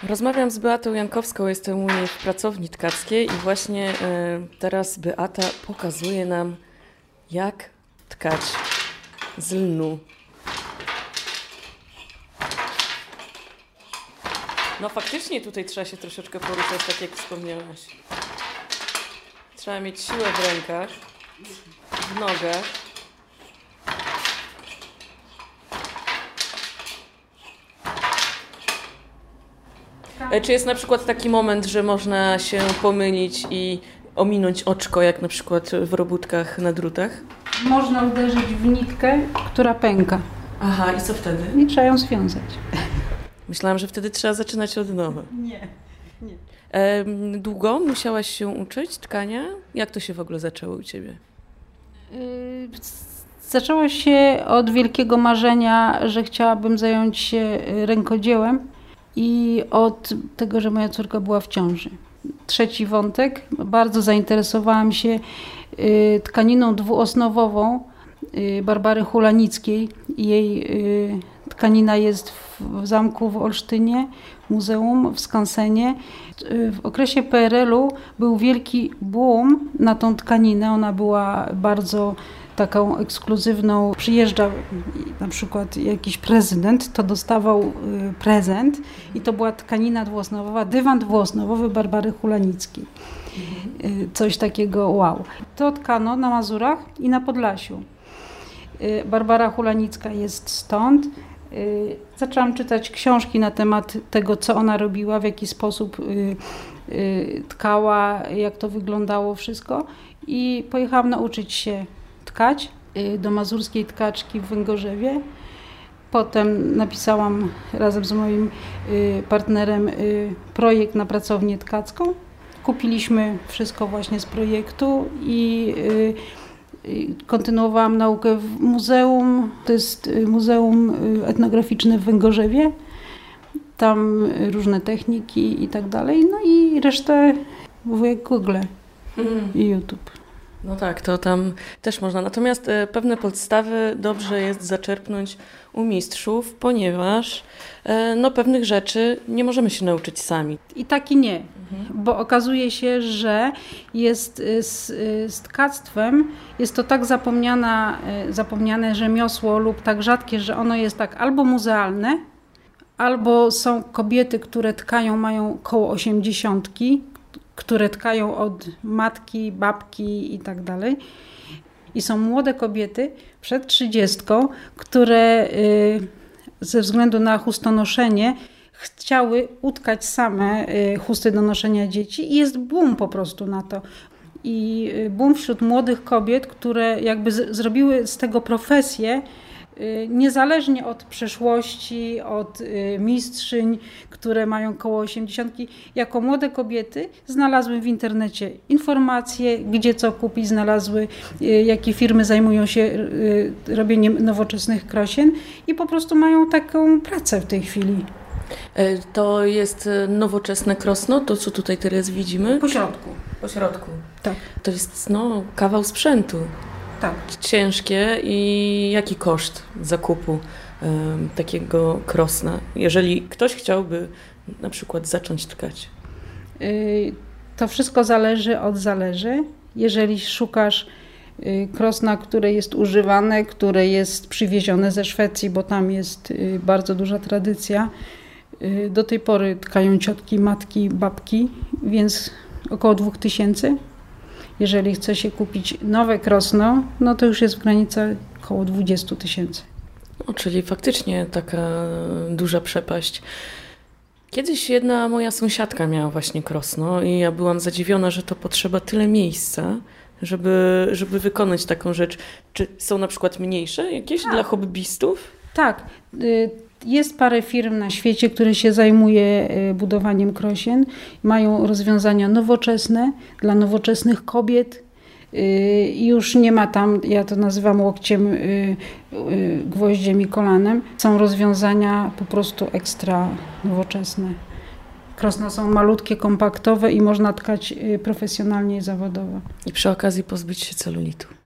Rozmawiam z Beatą Jankowską, jestem u niej w pracowni tkackiej i właśnie teraz Beata pokazuje nam, jak tkać z lnu. No faktycznie tutaj trzeba się troszeczkę poruszać, tak jak wspomniałaś. Trzeba mieć siłę w rękach, w nogach. Czy jest na przykład taki moment, że można się pomylić i ominąć oczko, jak na przykład w robótkach na drutach? Można uderzyć w nitkę, która pęka. Aha, i co wtedy? I trzeba ją związać. Myślałam, że wtedy trzeba zaczynać od nowa. Nie. Długo musiałaś się uczyć tkania? Jak to się w ogóle zaczęło u Ciebie? Zaczęło się od wielkiego marzenia, że chciałabym zająć się rękodziełem i od tego, że moja córka była w ciąży. Trzeci wątek. Bardzo zainteresowałam się tkaniną dwuosnowową Barbary Hulanickiej. Jej tkanina jest w zamku w Olsztynie, muzeum w Skansenie. W okresie PRL-u był wielki boom na tą tkaninę. Ona była bardzo taką ekskluzywną. Przyjeżdżał na przykład jakiś prezydent, to dostawał prezent i to była tkanina dwuosnowowa, dywan dwuosnowowy Barbary Hulanickiej. Coś takiego wow. To tkano na Mazurach i na Podlasiu. Barbara Hulanicka jest stąd. Zaczęłam czytać książki na temat tego, co ona robiła, w jaki sposób tkała, jak to wyglądało wszystko i pojechałam nauczyć się tkać do mazurskiej tkaczki w Węgorzewie. Potem napisałam razem z moim partnerem projekt na pracownię tkacką. Kupiliśmy wszystko właśnie z projektu i kontynuowałam naukę w muzeum. To jest Muzeum Etnograficzne w Węgorzewie. Tam różne techniki i tak dalej. No i resztę w Google i YouTube. No tak, to tam też można. Natomiast pewne podstawy dobrze jest zaczerpnąć u mistrzów, ponieważ pewnych rzeczy nie możemy się nauczyć sami. I tak i nie, bo okazuje się, że jest z tkactwem jest to tak zapomniane rzemiosło lub tak rzadkie, że ono jest tak albo muzealne, albo są kobiety, które tkają, mają koło 80, które tkają od matki, babki i tak dalej. I są młode kobiety przed 30, które ze względu na chustonoszenie chciały utkać same chusty do noszenia dzieci i jest boom po prostu na to. I boom wśród młodych kobiet, które jakby zrobiły z tego profesję, niezależnie od przeszłości, od mistrzyń, które mają koło 80, jako młode kobiety znalazły w internecie informacje, gdzie co kupić, znalazły jakie firmy zajmują się robieniem nowoczesnych krosien i po prostu mają taką pracę w tej chwili. To jest nowoczesne krosno, to co tutaj teraz widzimy? Po środku. Po środku. Tak. To jest kawał sprzętu. Tak. Ciężkie i jaki koszt zakupu takiego krosna, jeżeli ktoś chciałby na przykład zacząć tkać? To wszystko zależy. Jeżeli szukasz krosna, które jest używane, które jest przywiezione ze Szwecji, bo tam jest bardzo duża tradycja. Do tej pory tkają ciotki, matki, babki, więc około 2000. Jeżeli chce się kupić nowe krosno, no to już jest w granicach około 20 000. No, czyli faktycznie taka duża przepaść. Kiedyś jedna moja sąsiadka miała właśnie krosno i ja byłam zadziwiona, że to potrzeba tyle miejsca, żeby wykonać taką rzecz. Czy są na przykład mniejsze jakieś dla hobbystów? Tak. Jest parę firm na świecie, które się zajmuje budowaniem krosien. Mają rozwiązania nowoczesne dla nowoczesnych kobiet. Już nie ma tam, ja to nazywam łokciem, gwoździem i kolanem. Są rozwiązania po prostu ekstra nowoczesne. Krosna są malutkie, kompaktowe i można tkać profesjonalnie i zawodowo. I przy okazji pozbyć się celulitu.